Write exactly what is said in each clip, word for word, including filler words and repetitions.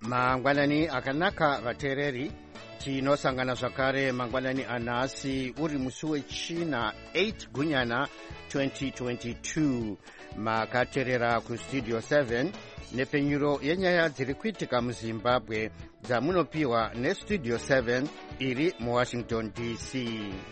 mangwanani akanaka vateereri, tinosangana zvakare mangwanani anhasi uri musi wechina eight gunyana twenty twenty-two. Makateerera kustudio seven nepfenyuro yenyaya dziri kuitika muzimbabwe dzamunopiwa nestudio seven iri muwashington D C.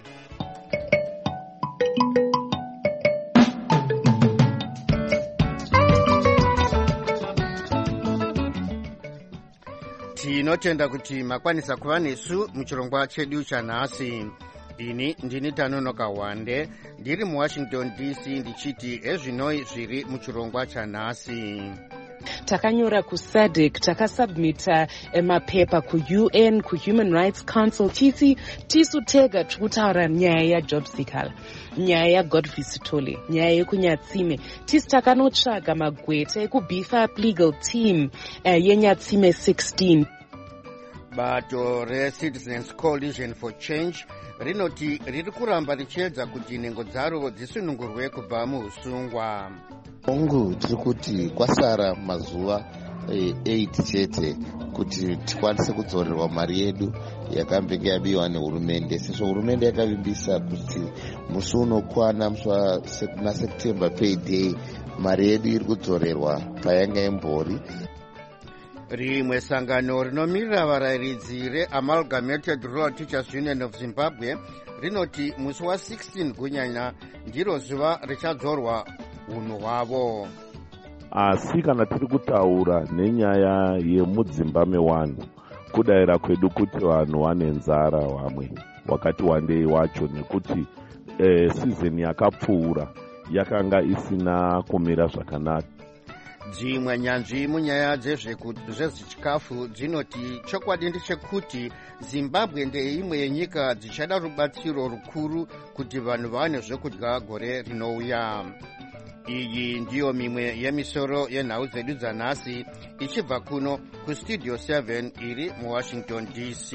Tinotenda kuti makwanisa kuva nesu muchirongwa chedu chanhasi. Ini ndini Tanonoka Wande, ndiri muwashington D C ndichiti ezvinoi zviri muchirongwa chanhasi. Takanyora kusadc, takasubmita mapepa ku-U N, ku-Human Rights Council, tisi tisu tega tikutaura nyaya yaJob Sikala, nyaya yaGodfrey Sithole, nyaya yekunyatsime. Tisi takanotsvaga magweta ekubeef up legal team uh, yenyatsime sixteen. Bato reCitizens Coalition for Change rinoti riri kuramba richiedza kuti nhengo dzaro dzisunungurwe kubva muusungwa. Ongu tiri kuti kwasara mazuva eight chete kuti tikwanise kudzorerwa mari yedu yakambenge yabiwa nehurumende. Sezvo hurumende yakavimbisa kuti musi unokwana musi waSeptember payday mari yedu iri kudzorerwa payanga imbori. Rimwe sangano rinomirira varayiridzi reAmalgamated Rural Teachers Union of Zimbabwe rinoti musi wa sixteen gunyanya ndiro zuva richadzorwa unhu hwavo. Asi kana tiri kutaura nenyaya yemudzimba mewanhu, kudayira kwedu kuti vanhu vane nzara vamwe wakati wandei wacho, nekuti eh, season yakapfuura yakanga isina kumira zvakanaka. Dzimwe nyanzvi munyaya dzezvechikafu dzinoti chokwadi ndechekuti Zimbabwe ndeimwe yenyika dzichada rubatsiro rukuru kuti vanhu vawane zvekudya gore rinouya. Iyi ndiyo mimwe yemisoro yenhau dzedu dzanhasi ichibva kuno kustudio seven iri muwashington D C.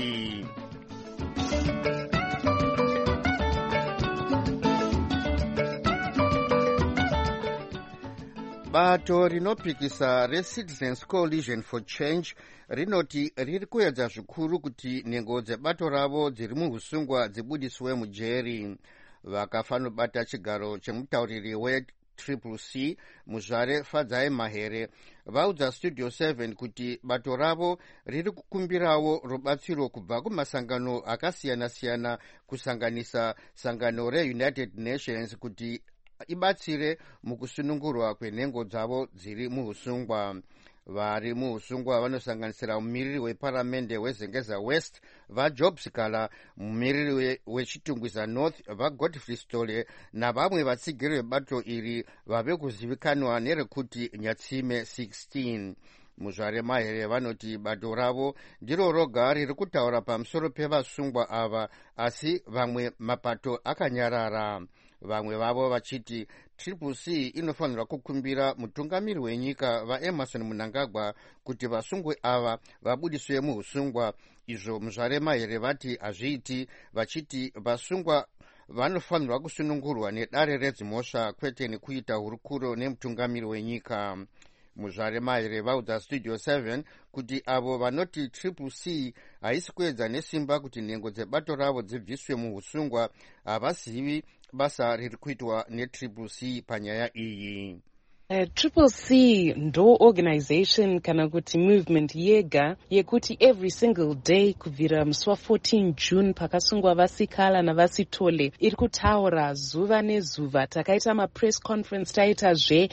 Bato rinopikisa reCitizens Coalition for Change rinoti riri kuedza zvikuru kuti nhengo dzebato ravo dziri muusungwa dzibudiswe mujeri. Vakafanobata chigaro chemutauriri wetriple C muzvare Fadzai Mahere vaudza studio seven kuti bato ravo riri kukumbirawo rubatsiro kubva kumasangano akasiyana-siyana kusanganisa sangano reUnited Nations kuti ibatsire mukusunungurwa kwenhengo dzavo dziri muusungwa. Vari muusungwa vanosanganisira mumiriri weparamende weZengeza West vaJob Sikala, mumiriri wechitungwiza North vaGodfrey Sithole navamwe vatsigiri vebato iri vave kuzivikanwa nerekuti Nyatsime sixteen. Muzvare Mahere vanoti bato ravo ndiro roga riri kutaura pamusoro pevasungwa ava, asi vamwe mapato akanyarara. Vamwe vavo vachiti triple C inofanirwa kukumbira mutungamiri wenyika vaEmerson Mnangagwa kuti vasungwa ava vabudiswe muusungwa. Izvo muzvare Mahere vati hazviiti, vachiti vasungwa vanofanirwa kusunungurwa nedare redzimhosva kwete nekuita hurukuro nemutungamiri wenyika. Muzvare Mahere vaudza studio seven kuti avo vanoti triple C haisi kuedza nesimba kuti nhengo dzebato ravo dzibviswe muusungwa havazivi basa riri kuitwa netriple C panyaya iyi. Uh, Triple C ndo organization kana kuti movement yega yekuti every single day kubvira musi wa fourteen June pakasungwa vaSikala navaSithole iri kutaura zuva nezuva. Takaita mapress conference taitazve.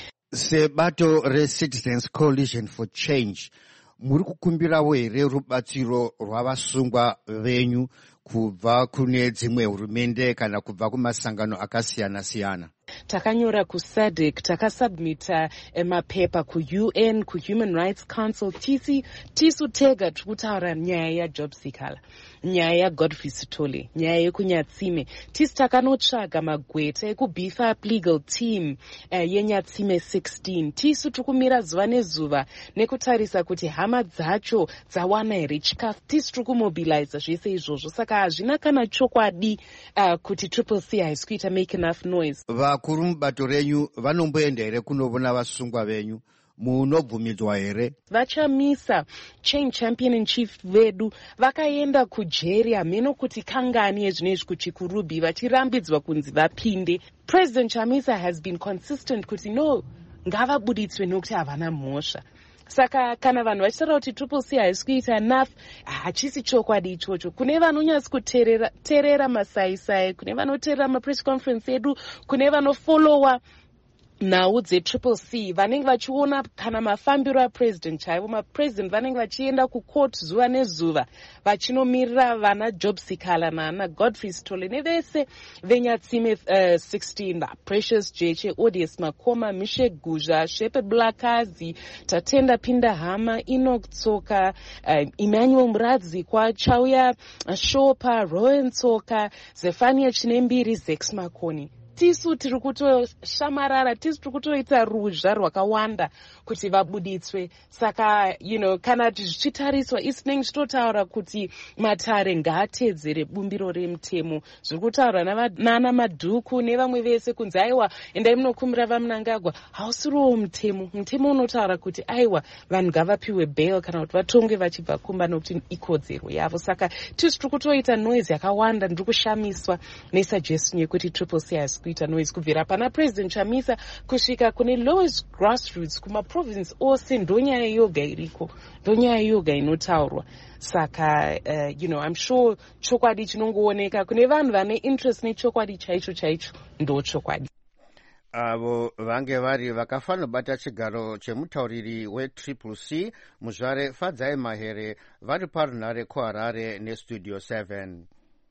Sebato reCitizens Coalition for Change muri kukumbirawo here rubatsiro rwavasungwa venyu kubva kune dzimwe hurumende kana kubva kumasangano akasiyana-siyana? Takanyora kusadc, takasubmita mapepa ku-U N, ku-Human Rights Council, tisi tisu tega tikutaura nyaya yaJob Sikala, nyaya yaGodfrey Sithole, nyaya yekunyatsime. Tisi takanotsvaga magweta ekubeef up legal team uh, yenyatsime sixteen. Tisu tukumira zuva nezuva nekutarisa kuti hama dzacho dzawana here chikafu. Tisu tukumobiliza zvese izvozvo, saka hazvina kana chokwadi uh, kuti Triple C haisi kuita make enough noise. Vakuru mubato renyu vanomboenda here kunovona vasungwa venyu munobvumidzwa here? Vachamisa chain champion in chief vedu vakaenda kujeri hameno kuti kangani ezvinezvi kuchikurubi vachirambidzwa kunzi vapinde. President Chamisa has been consistent kuti no, ngavabuditswe nokuti havana mhosva. Saka kana vanhu vachitaura kuti Triple C haisi kuita enough, hachisi chokwadi ichocho. Kune vanonyatsi kuteerera masaisai, kune vanoteerera mapress conference edu, kune vanofollowa nhau dzetriple C vanenge vachiona kana mafambiro apresident chaivo. Mapresident vanenge vachienda kucourt zuva nezuva vachinomirira vana Job Sikala naana Godfrey Sithole nevese venyatsime uh, sixteen, Precious Jeche, Odious Makoma, Mishe Guzha, Shepherd Blakazi, Tatenda Pinda Hama, Enoch Tsoka, uh, Emmanuel Mradzi, Kwa Chauya Shopa, Rowan Tsoka, Zephania Chinembiri, Zex Makoni. Tisu tiri kutoshamarara, tisu tiri kutoita ruzha rwakawanda kuti vabuditswe. Saka you know, kana zvichitariswa isi tinenge tichitotaura kuti Matare ngaatedzere bumbiro remutemo. Zviri kutaurwa nana Madhuku nevamwe vese kunzi aiwa endai munokumira vaMnangagwa hausiriwo mutemo. Mutemo unotaura kuti aiwa vanhu ngavapiwe bail kana kuti vatongwe vachibva kumba nokuti ikodzero yavo. Saka tisu tiri kutoita noise yakawanda. Ndiri kushamiswa nesuggestion yekuti Triple C has kuita noise kubvira pana President Chamisa kusvika kune lowest grassroots kumaprovince ose. Ndonyaya yoga iriko, ndonyaya yoga inotaurwa. Saka uh, you know, I'm sure chokwadi chinongooneka kune vanhu vane interest nechokwadi chaicho chaicho ndo chokwadi. Avo vange vari vakafanobata chigaro chemutauriri weTriple C Muzvare Fadzai Mahere vari parunhare kuHarare neStudio seven.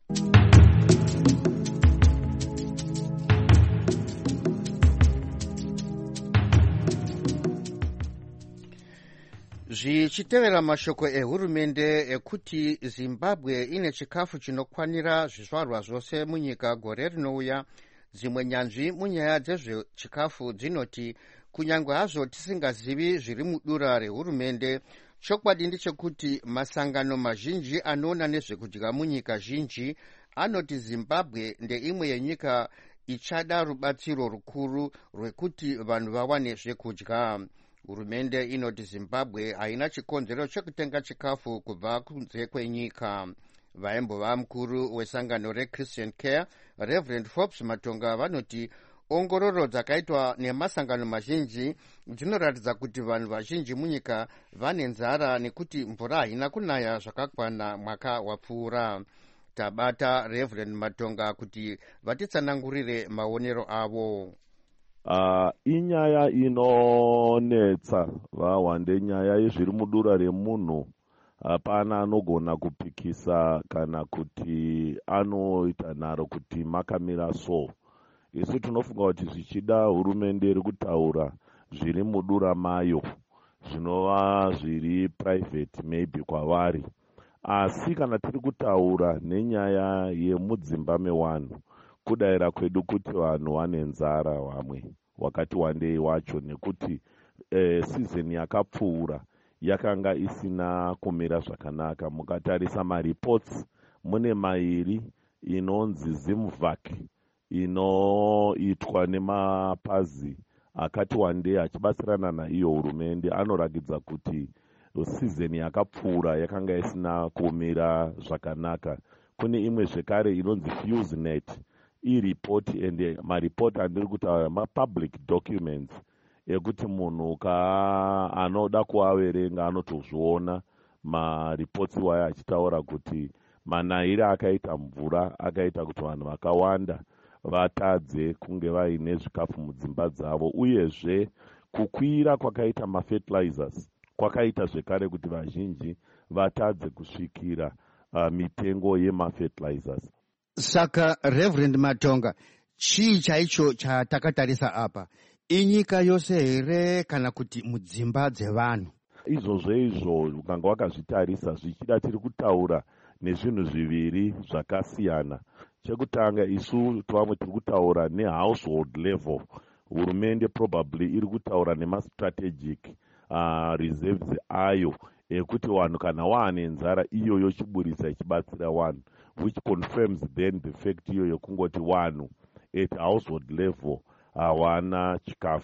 Zvichitevera mashoko ehurumende ekuti Zimbabwe ine chikafu chinokwanira zvizvarwa zvose munyika gore rinouya, dzimwe nyanzvi munyaya dzezvechikafu dzinoti kunyange hazvo tisingazivi zviri mudura rehurumende, chokwadi ndechekuti masangano mazhinji anoona nezvekudya munyika zhinji anoti Zimbabwe ndeimwe yenyika ichada rubatsiro rukuru rwekuti vanhu vawane zvekudya. Hurumende inoti Zimbabwe haina chikonzero chekutenga chikafu kubva kunze kwenyika. Vaimbova mukuru wesangano reChristian Care Reverend Forbes Matonga vanoti ongororo dzakaitwa nemasangano mazhinji dzinoratidza kuti vanhu vazhinji munyika vane nzara nekuti mvura haina kunaya zvakakwana mwaka wapfuura. Tabata Reverend Matonga kuti vatitsanangurire maonero avo. Uh, inyaya inonetsa vahwande, nyaya yezviri mudura remunhu. Hapana anogona kupikisa kana kuti anoita nharo kuti makamira so. Isu tinofunga kuti zvichida hurumende iri kutaura zviri mudura mayo zvinova zviri private maybe kwavari, asi kana tiri kutaura nenyaya yemudzimba mewanhu, kudaira kwedu kuti vanhu vane nzara vamwe wakati wandei wacho, nekuti eh, season yakapfuura yakanga isina kumira zvakanaka. Mukatarisa mareports mune mairi inonzi Zimvac inoitwa nemapazi akati wandei achibatsirana naiyo hurumende, anoratidza kuti season yakapfuura yakanga isina kumira zvakanaka. Kune imwe zvekare inonzi FuseNet iripoti, ende maripoti andiri kutaura mapublic documents ekuti munhu ka anoda kuaverenga anotozviona maripotsi waya achitaura kuti manayire akaita mvura akaita kuti vanhu vakawanda vatadze kunge vaine zvikafu mudzimba dzavo, uyezve kukwira kwakaita mafertilizers kwakaita zvekare kuti vazhinji vatadze kusvikira uh, mitengo yemafertilizers. Saka Reverend Matonga, chii chaicho chatakatarisa apa? Inyika yose here kana kuti mudzimba dzevanhu? Izvozvo izvo ukanga wakazvitarisa zvichida tiri kutaura nezvinhu zviviri zvakasiyana. Chekutanga, isu twamwe tiri kutaura nehousehold level. Hurumende probably iri kutaura nemastrategic uh, reserves ayo ekuti vanhu kana waane nzara iyoyo chiburisa ichibatsira vanhu, which confirms then the fact iyo yekungoti vanhu at household level hawana chikafu.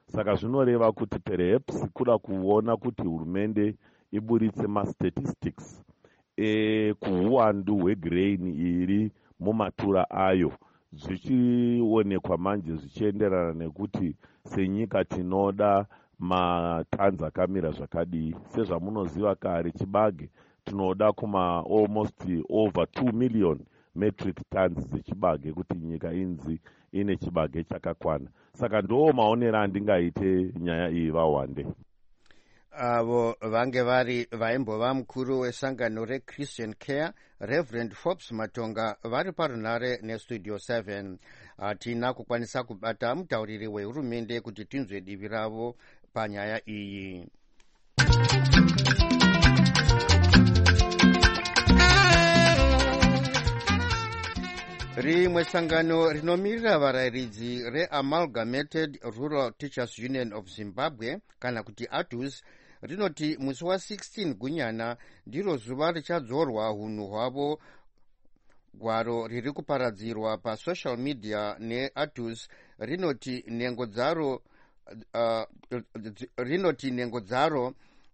saka zvinoreva kuti perhaps kuda kuona kuti hurumende iburitse mastatistics ekuuwandu hwegrain iri mumatura ayo, zvichionekwa manje zvichienderana nekuti senyika tinoda matanzi akamira zvakadii. Sezvamunoziva kare chibage tinoda kuma almost over two million metric tons dzechibage kuti nyika inzi ine chibage chakakwana. Saka ndo maonero andingaite nyaya iyi vawande. Avo vange vari vaimbova mukuru wesangano reChristian Care Reverend Forbes Matonga vari parunare nestudio seven. Hatina kukwanisa kubata mutauriri wehurumende kuti tinzwe divi ravo panyaya iyi. Rimwe sangano rinomirira varayiridzi reAmalgamated Rural Teachers Union of Zimbabwe kana kuti A T U S rinoti musi wa sixteen Gunyana ndiro zuva richadzorwa hunhu hwavo, gwaro riri kuparadzirwa pasocial media neA T U S rinoti nhengo dzaro uh, rinoti nhengo dzaro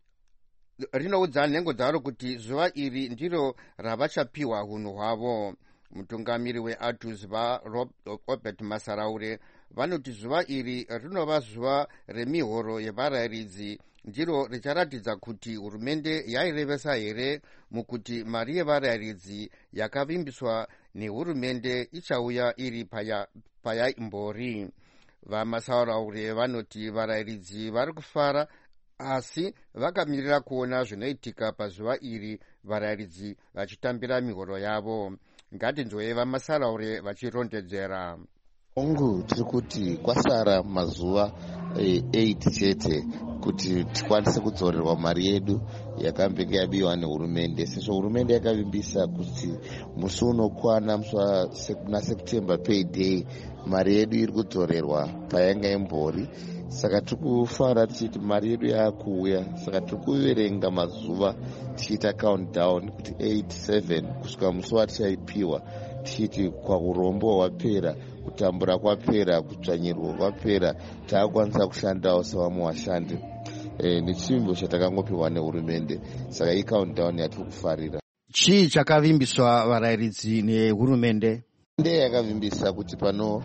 rinoudza nhengo dzaro kuti zuva iri ndiro ravachapiwa hunhu hwavo. Mutungamiri weA T U S vaRobert Masaraure vanoti zuva iri rinova zuva remihoro yevarayiridzi, ndiro richaratidza kuti hurumende yairevesa here mukuti mari yevarayiridzi yakavimbiswa nehurumende ichauya iri paya payaimbori. VaMasaraure vanoti varayiridzi vari kufara, asi vakamirira kuona zvinoitika pazuva iri varayiridzi vachitambira mihoro yavo. Ngatinzwe vaMasaraure vachirondedzera. Ongu tiri kuti kwasara mazuva eight chete kuti tikwanise kudzorerwa mari yedu yakambenge yabiwa nehurumende, sezvo hurumende yakavimbisa kuti musi unokwana naSeptember payday mari yedu iri kudzorerwa payanga imbori. Saka tiri kufara tichiti mari yedu yakuuya, saka tiri kuverenga mazuva tichiita countdown kuti eight seven kusvika musi watichaipiwa, tichiti kwaurombo hwapera, kutambura kwapera, kutsvanyirwa kwapera, taakwanisa kushandawo sevamwe vashandi e, nechimbo chatakangopiwa nehurumende. Saka iyi countdown yatiri kufarira. Chii chakavimbiswa varayiridzi nehurumende? Nde yakavimbisa kuti pano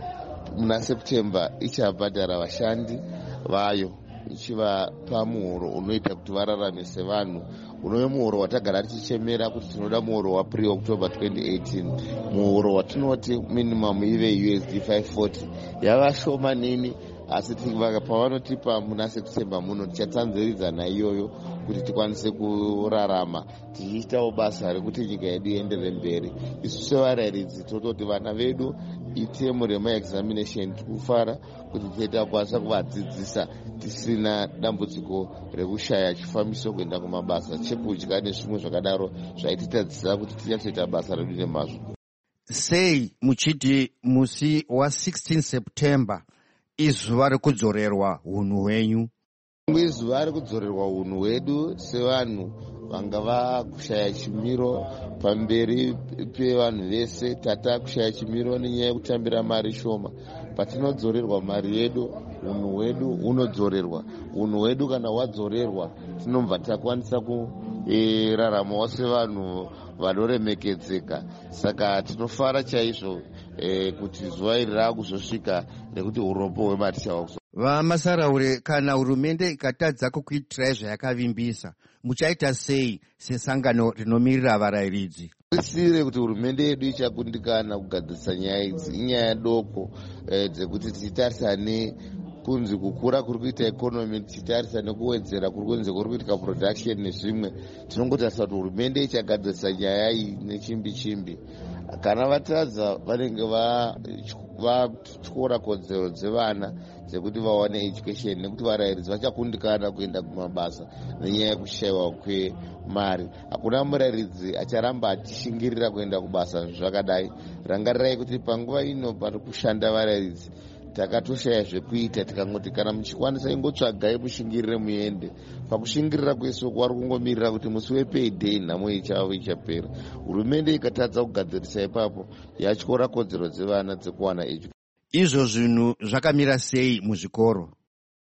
muna September ichabhadhara vashandi vayo, ichivapa muhoro unoita kuti vararame sevanhu, unove muhoro watagara tichichemera kuti tinoda muhoro wapre October twenty eighteen, muhoro watinoti minimum ive U S D five forty. Yava shoma nini, asi pavanotipa muna September muno tichatsanziridza naiyoyo kuti tikwanise kurarama tichiitawo basa rekuti nyika yedu ienderere mberi. Isu sevarayiridzi tototi vana vedu itemu remaexamination tikufara kuti tichita kwanisa kuvadzidzisa tisina dambudziko rekushaya chifambiso kuenda kumabasa, chekudya nezvimwe zvakadaro zvaititadzisa kuti tinyatsoita basa redu nemazvo. Sei muchiti musi wa sixteen September izuva rekudzorerwa hunhu hwenyu? Izuva rekudzorerwa hunhu hwedu sevanhu vanga vakushaya chimiro pamberi pevanhu vese. Tata kushaya chimiro nenyaya yekutambira mari shoma. Patinodzorerwa mari yedu, hunhu hwedu hunodzorerwa. Hunhu hwedu kana hwadzorerwa, tinobva takwanisa kuraramawo sevanhu vanoremekedzeka. Saka tinofara chaizvo e, kuti zuva iri raakuzosvika nekuti urombo hwematicha hwakuzo. VaMasaraure, kana hurumende ikatadza kukuitirai zvayakavimbisa, muchaita sei sesangano rinomiririra varayiridzi? Isire kuti hurumende yedu ichakundikana kugadzirisa nyaya idzi, inyaya doko e, dzekuti tichitarisane kunzi kukura kuri kuita economy, tichitarisa nekuwedzera kuri kunzi kuri kuitika production nezvimwe. Tinongotarisa kuti hurumende ichagadzirisa nyaya iyi nechimbi chimbi. Kana vatadza vanenge vatyora kodzero dzevana dzekuti vawane education, nekuti varayiridzi vachakundikana kuenda kumabasa nenyaya yekushayiwa kwemari. Hakuna murayiridzi acharamba achishingirira kuenda kubasa zvakadai. Rangarirai kuti panguva ino pari kushanda varayiridzi takatoshaya zvekuita, tikangoti kana muchikwanisa ingotsvagai mushingirire muende. Pakushingirira kwese kwari kungomirira kuti musi wepayday nhamo ichavo ichapera. Hurumende ikatadza kugadzirisa ipapo yatyora kodzero dzevana dzekuwana education. Izvo zvinhu zvakamira sei muzvikoro?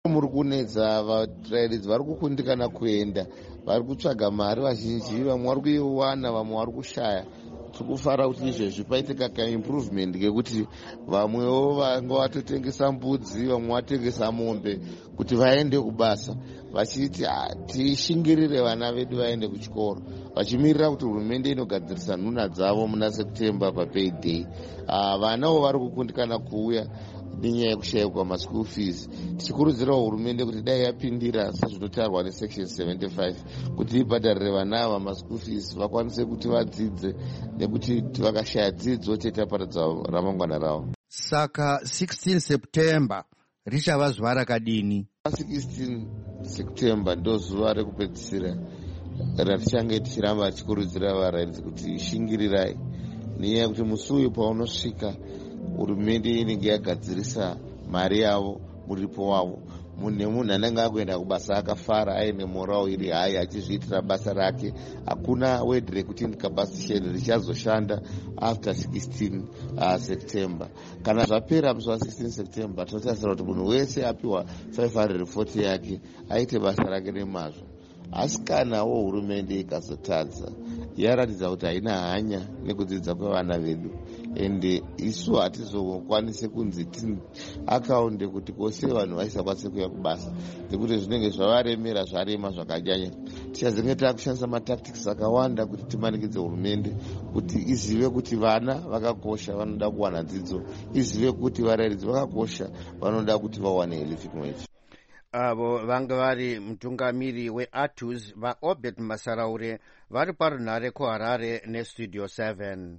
muri kunetsa, vatrairidzi vari kukundikana kuenda, vari kutsvaga mari vazhinji, vamwe vari kuiwana, vamwe vari kushaya. Tiri kufara kuti izvezvi paitika kaimprovement kekuti vamwewo vanga vatotengesa mbudzi, vamwe vatengesa mombe kuti vaende kubasa, vachiti tishingirire vana vedu vaende kuchikoro, vachimirira kuti hurumende inogadzirisa nhuna dzavo muna September papayday. Vanawo vari kukundikana kuuya nenyaya yekushayikwa kwamaschool fees. Tichikurudzira hurumende kuti dai yapindira sezvinotarwa nesection seventy-five kuti ibhadharire vana ava maschool fees vakwanise kuti vadzidze, nekuti vakashaya dzidzo tetaparadza ramangwana ravo. Saka sixteen September richava zuva rakadini? sixteen September ndo zuva rekupedzisira ratichange tichiramba tichikurudzira varairidzi kuti shingirirai, nenyaya yekuti musi uyu paunosvika hurumende inenge yagadzirisa mari yavo, muripo wavo. Munhu nemunhu anenge akuenda kubasa akafara, aine morao iri hai, achizviitira basa rake. Hakuna word rekuti incapacity richazoshanda after sixteen September. Kana zvapera musi wa sixteen September tinotarisira kuti munhu wese apiwa five hundred forty yake aite basa rake nemazvo. Asi kanawo hurumende ikazotadza, yaratidza kuti haina hanya nekudzidza kwevana vedu, ende isu hatizokwanise kunzi akaunde kuti kose vanhu vasisakwanise kuuya kubasa, nekuti zvinenge zvavaremera zvarema zvakanyanya. Tichazenge taakushandisa matactics akawanda kuti timanikidze hurumende kuti izive kuti vana vakakosha, vanoda kuwana dzidzo, izive kuti varairidzi vakakosha, vanoda kuti vawane living wage. Avo vanga vari mutungamiri weATUS vaObed Masaraure vari parunhare kuHarare neStudio seven.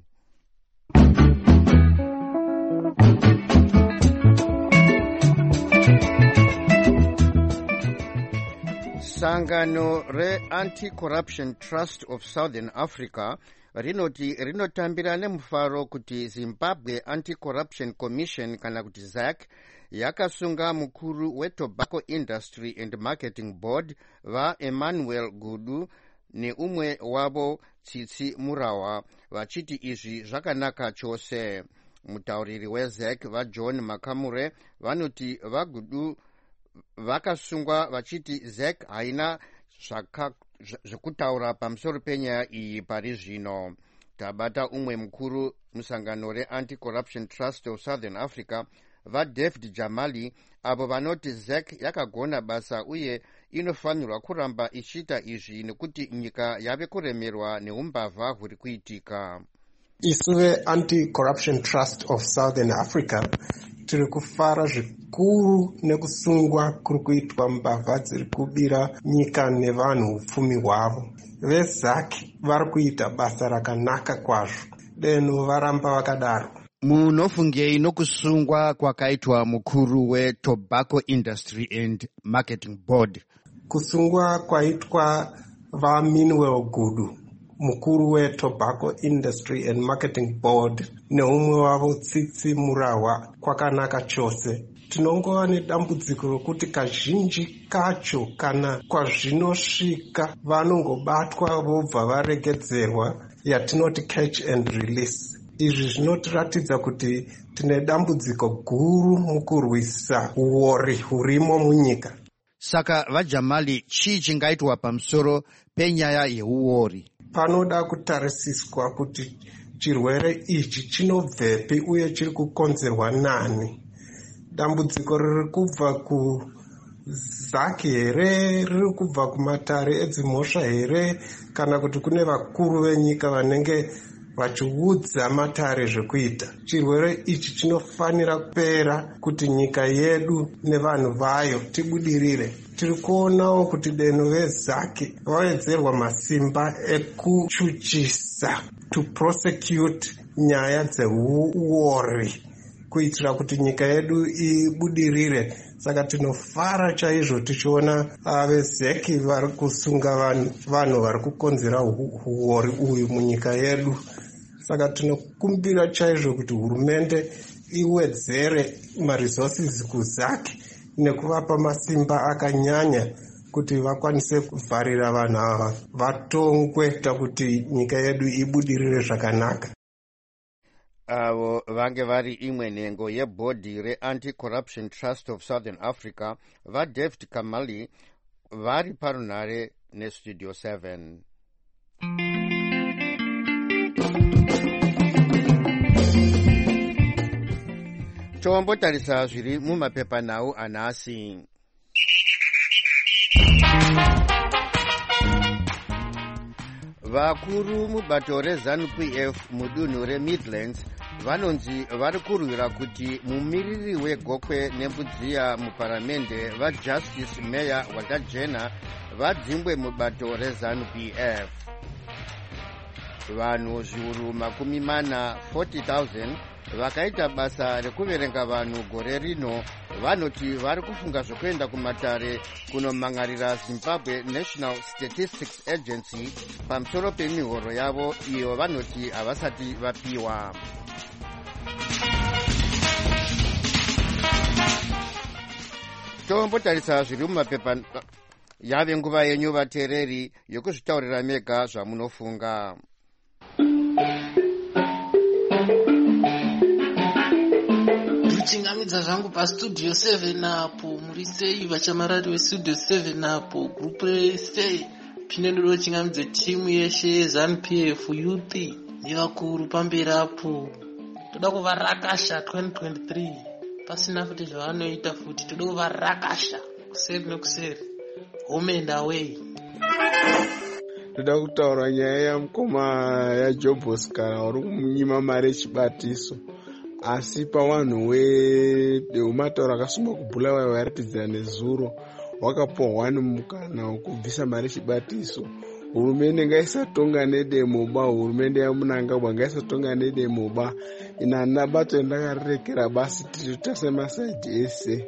Sangano re-Anti-Corruption Trust of Southern Africa rinoti rinotambira nemufaro kuti Zimbabwe Anti-Corruption Commission kana kuti Z A C yakasunga mukuru weTobacco Industry and Marketing Board vaEmmanuel Gudu neumwe wavo Tsitsi Murawa, vachiti izvi zvakanaka chose. Mutauriri weZ A C vaJohn Makamure vanoti vaGudu vakasungwa vachiti Z A C haina zvekutaura pamusoro penyaya iyi pari zvino. Tabata umwe mukuru musangano re-Anti-Corruption Trust of Southern Africa vaDavid Jamali, avo vanoti Z A C yakagona basa uye inofanirwa kuramba ichiita izvi nekuti nyika yave kuremerwa neumbavha huri kuitika. Isu ve-Anti-Corruption Trust of Southern Africa tiri kufara zvikuru nekusungwa kuri kuitwa mbavha dziri kubira nyika nevanhu upfumi hwavo. VeZ A C vari kuita basa rakanaka kwazvo, deno varamba vakadaro. Munofungei nokusungwa kwakaitwa mukuru weTobacco Industry and Marketing Board? Kusungwa kwaitwa vaEmmanuel Gudu mukuru weTobacco Industry and Marketing Board neumwe wavo Tsitsi Murawa kwakanaka chose. Tinongova nedambudziko rokuti kazhinji kacho kana kwazvinosvika vanongobatwa vobva varegedzerwa, yatinoti catch and release. Izvi zvinotiratidza kuti tine dambudziko guru mukurwisa uori hurimo munyika. Saka vaJamali, chii chingaitwa pamusoro penyaya yeuori? Panoda kutarisiswa kuti chirwere ichi chinobvepi uye chiri kukonzerwa nani. Dambudziko riri kubva ku Z A C here, riri kubva kumatare edzimhosva here, kana kuti kune vakuru venyika vanenge vachiudza matare zvekuita. Chirwere ichi chinofanira kupera kuti nyika yedu nevanhu vayo tibudirire. Tiri kuonawo kuti deno veZ A C vawedzerwa masimba ekuchuchisa to prosecute nyaya dzeuori kuitira kuti nyika yedu ibudirire. Saka tinofara chaizvo tichiona veZ A C vari kusunga vanhu vari kukonzera uori uyu munyika yedu. Saka tinokumbira chaizvo kuti hurumende iwedzere maresources kuZ A C nekuvapa masimba akanyanya kuti vakwanise kuvharira vanhu ava vatongwe kuti nyika yedu ibudirire zvakanaka. avo vange vari imwe nhengo yebhodhi re-anti-corruption trust of southern africa vaDavid Kamali vari parunhare nestudio seven. tombotarisa zviri mumapepanhau anhasi. vakuru mubato rezanu-p f mudunhu remidlands vanonzi vari kurwira kuti mumiriri wegokwe nembudziya muparamende vajustice meya wakajena vadzingwe mubato rezanu-p f. vanhu zviuru makumi mana forty thousand vakaita basa rekuverenga vanhu gore rino vanoti vari kufunga zvokuenda kumatare kunomhangarira Zimbabwe National Statistics Agency pamusoro pemihoro yavo iyo vanoti havasati vapiwa. tombotarisa zviri mumapepa. yave nguva yenyu vateereri yokuzvitaurira mega zvamunofunga. ndichingamidza zvangu pastudio seven apo muri sei vachamarari vestudio seven apo gurupu resei pinenduro chingamidze timu yeshe yeZanu-P F youth nevakuru pamberi apo. toda kuvarakasha twenty twenty-three pasina futi zvavanoita futi. toda kuvarakasha kuseri nekuseri, home and away. toda kutaura nyaya yamukoma yaJob Oscar uri kumunyima mari yechibatiso, asi pavanhu veumatauro akasungwa kubhulawayo vairatidzira nezuro wakapohwa nemukana wokubvisa mari yechibatiso. hurumende ngaisatonga nedemoba, hurumende yamunangagwa ngaisatonga nedemoba. ina nabato endakarirekera basi tiri semasaidhi ese.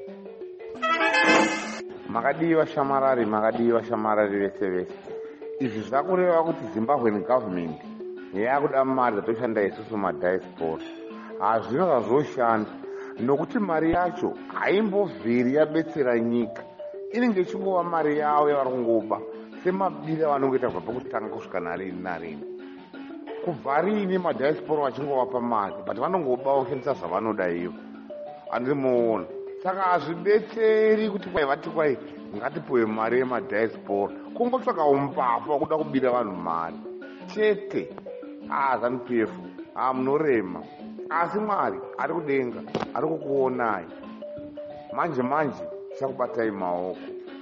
makadiwa shamarari makadiwa shamarari vese vese. izvi zvakureva kuti Zimbabwean government yakuda mari dzatoshanda isusu madiaspora. hazvina zvazvoshanda nokuti mari yacho haimbovhiri yabetsera nyika, inenge ichingova mari yavo yavari kungoba semabira vanongoita kubva pakutanga kusvika narini narini. kubva riine madiaspora vachingovapa mari but vanongoba kushandisa zvavanoda ivo. handimoona saka hazvibetseri kuti kwai vati kwai ngatipiwe mari yemadiaspora, kungotsvaka umbavha wakuda kubira vanhu mari chete. ah Zanu-P F ah munorema, asi Mwari ari kudenga ari kukuonai. manje manje chakubatai maoko.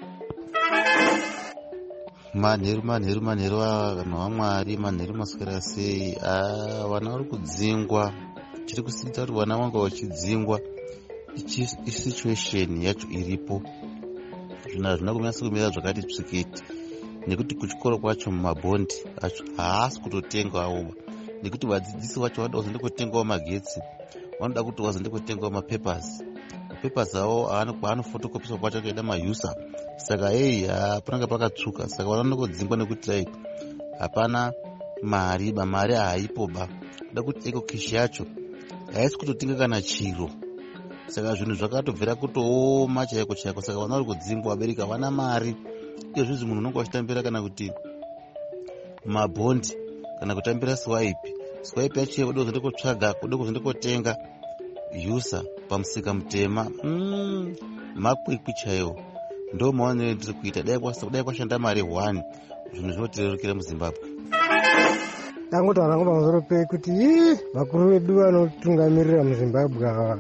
manheru manheru manheru vanhu vaMwari, manheru maswera sei. ah vana vari kudzingwa, tiri kusidza kuti vana vanga vachidzingwa. isituation yacho iripo, zvinhu hazvina kunyasa kumira zvakati tsvikiti, nekuti kuchikoro kwacho mumabhondi acho haasi kutotengawo, nekuti vadzidzisi vacho vanoda kuzende kutengawo magetsi, vanoda kuti wazende kutengawo mapepers. mapepers avo aanofotokopiswa kwacho akaenda mayusa. saka hei pananga pakatsvuka, saka vanoda kudzingwa nekuti dai hapana mari ba, mari haipo ba. da kuti eko keshi yacho haisi kutotenga kana chiro, saka zvinhu zvakatobvira kutooma chaiko chaiko. saka vana vari kudzingwa, vabereki havana mari. izvizvi munhu unonge wachitambira kana kuti mabhondi kana kutambira swipe. swipe yacho uda kuzende kotsvaga, uda kuzende kotenga yusa pamusika mutema. mm, makwikwi chaiwo ndo maonero ndiri kuita. dai kwashanda mari one zvinhu zvinotirerukira muZimbabwe. tangotaura nangu pamusoro pekuti vakuru vedu vanotungamirira muZimbabwe ava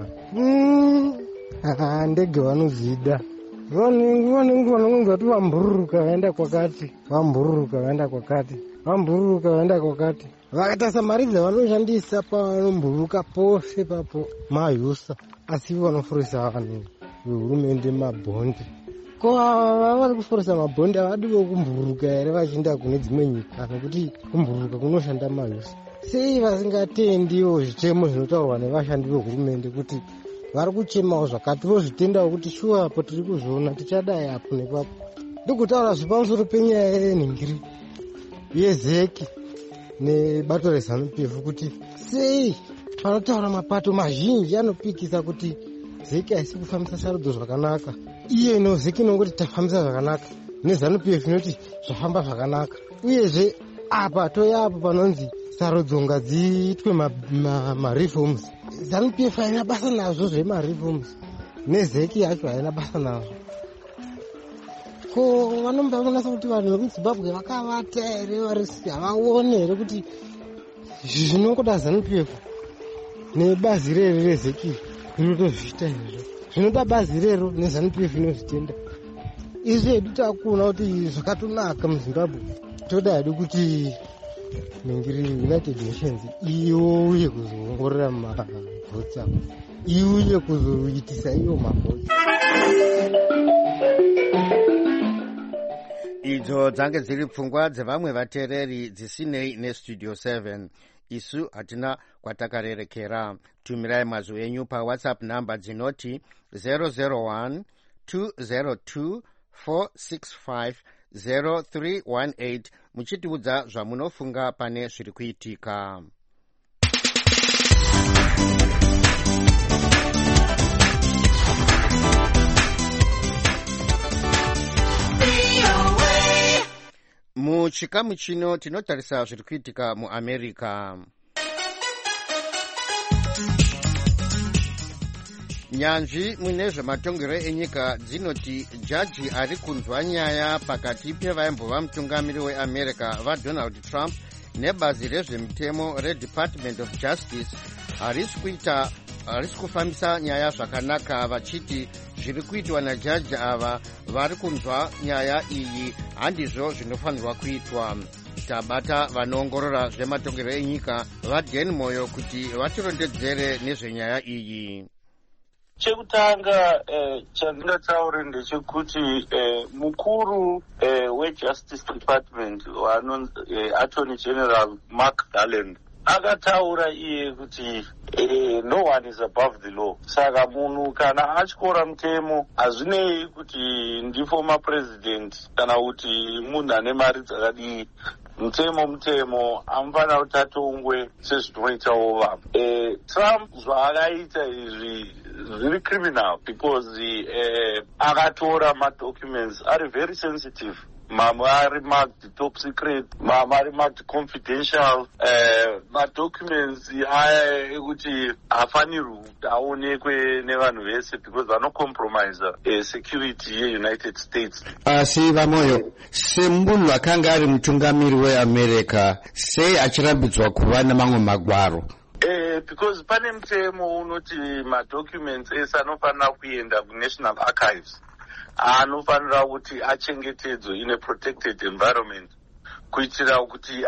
ndege vanozida. nguva nenguva vanongonzi vati vambururuka vaenda kwakati, vambururuka vaenda kwakati, vambururuka vaenda kwakati. vakatarisa mari dzavanoshandisa pavanombururuka pose papo mayusa, asi vanofurisa vanhu vehurumende mabhondi. ko ava vari kufurisa mabhondi havadiwo kumbururuka here vachienda kune dzimwe nyika, nekuti kumbururuka kunoshanda mayusa. sei vasingatendiwo zvichemo zvinotaurwa nevashandi vehurumende kuti vari kuchemawo zvakati, vozvitendawo kuti shuwa apo tiri kuzviona tichadai apo nepapo. ndikutaura zvepamusoro penyaya yenhingiri yezeki nebato reZanu-P F kuti sei panotaura mapato mazhinji anopikisa kuti zeki haisi kufambisa sarudzo zvakanaka, iye ino zeki inongoti tafambisa zvakanaka, neZanu-P F inoti zvafamba zvakanaka. uyezve apa toyapo panonzi sarudzo ngadziitwe mareforms. ZANU P F haina basa nazvo zvemareforms, nezeki yacho haina basa nazvo. Ko vanomba kunasa kuti vanhu vemuzimbabwe vakavata here, varisi havaone here kuti zvinokuda ZANU P F nebazi rero rezeki rinotozviita izvo, zvinoda bazi rero neZANU P F inozvitenda. Izvi hedu takuona kuti zvakatonaka muzimbabwe, toda hedu kuti ningiri United Nations iuye kuzoongorora mavhotsi avo, iuye kuzoitisa iyo mavhotsi. Idzo dzange dziri pfungwa dzevamwe vateereri dzisinei nestudio seven. Isu hatina kwatakarerekera. Tumirai mazwi enyu pawhatsapp namba dzinoti zero zero one two zero two four six five zero three one eight muchitiudza zvamunofunga pane zviri kuitika. Muchikamu chino tinotarisa zviri kuitika muAmerica. Nyanzvi mune zvematongero enyika dzinoti jaji ari kunzwa nyaya pakati pevaimbova mutungamiri weAmerica vaDonald Trump nebazi rezvemitemo reDepartment of Justice harisi kuita harisi kufambisa nyaya zvakanaka, vachiti zviri kuitwa najaji ava vari kunzwa nyaya iyi handizvo zvinofanirwa kuitwa. Tabata vanoongorora zvematongero enyika vaDan Moyo kuti vatirondedzere nezvenyaya iyi. Chekutanga eh, chandingataure ndechekuti eh, mukuru eh, weJustice Department wanonzi eh, Attorney General Mark Garland akataura iye kuti eh, no one is above the law. Saka munhu kana atyora mutemo hazvinei kuti ndiformer president kana kuti munhu ane mari dzakadii, mutemo mutemo amufana kuti atongwe sezvinoitawo vamwe. Eh, Trump zvaakaita izvi zviri criminal because uh, akatora madocuments ari very sensitive, mamwe ari marked top secret, mamwe ari marked confidential, uh, madocuments aya ekuti hafanirwi kuti aonekwe nevanhu vese because vanocompromise uh, security yeUnited States. Asi vaMoyo, semunhu akanga ari mutungamiri weAmerica, sei achirambidzwa kuva namamwe magwaro? Eh, because pane mutemo unoti madocuments ese anofanira kuenda kuNational Archives, anofanira kuti achengetedzwe in a protected environment kuitira kuti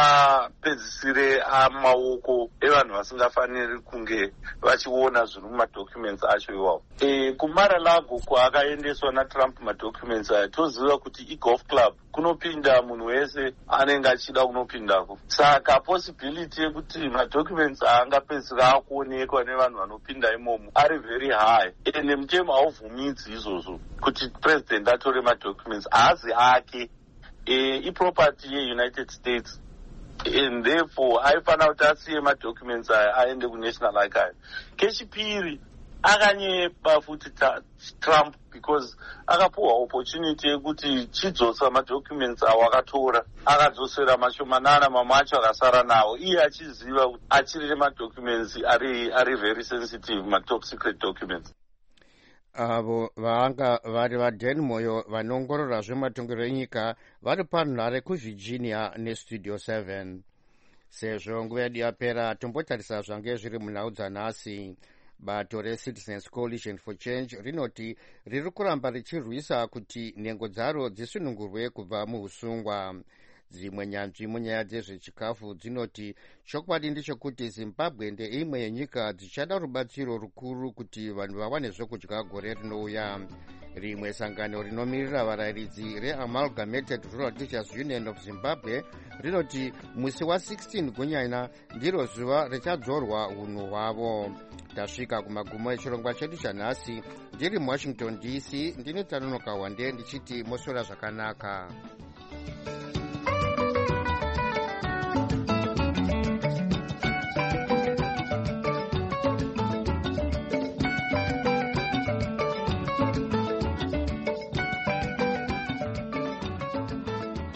asapedzisire amaoko evanhu vasingafaniri kunge vachiona zviri mumadocuments acho iwawo. E, kuMar-a-Lago kwaakaendeswa naTrump madocuments aya toziva kuti igolf club kunopinda munhu wese anenge achida kunopindako. Saka possibility yekuti madocuments angapedzisira akuonekwa nevanhu vanopinda imomo ari very high, ende mutemo hauvhumidzi izvozvo kuti president atore madocuments hazi ake, Uh, iproperty yeUnited States, and therefore aifanira kuti asiye madocuments aya aende kuNational Archive. Kechipiri akanyeba futi Trump because akapuwa opportunity yekuti chidzosa madocuments awo akatora, akadzosera mashomanana, mamwe acho akasara nawo, iye achiziva kuti achirire madocuments ari ari very sensitive, matop secret documents. Avo vanga vari vaDan Moyo vanoongorora zvematongero enyika vari panhare kuVirginia nestudio seven. Sezvo nguva yedu yapera, tombotarisa zvange zviri munhau dzanhasi. Bato reCitizens Coalition for Change rinoti riri kuramba richirwisa kuti nhengo dzaro dzisunungurwe kubva muusungwa. Dzimwe nyanzvi munyaya dzezvechikafu dzinoti chokwadi ndechekuti Zimbabwe ndeimwe yenyika dzichada rubatsiro rukuru kuti vanhu vawane zvokudya gore rinouya. Rimwe sangano rinomirira varayiridzi reAmalgamated Rural Teachers Union of Zimbabwe rinoti musi wa16 gunyana ndiro zuva richadzorwa unhu hwavo. Tasvika kumagumo echirongwa chedu chanhasi. Ndiri muWashington D C, ndine Tanonoka Wande ndichiti mosora zvakanaka.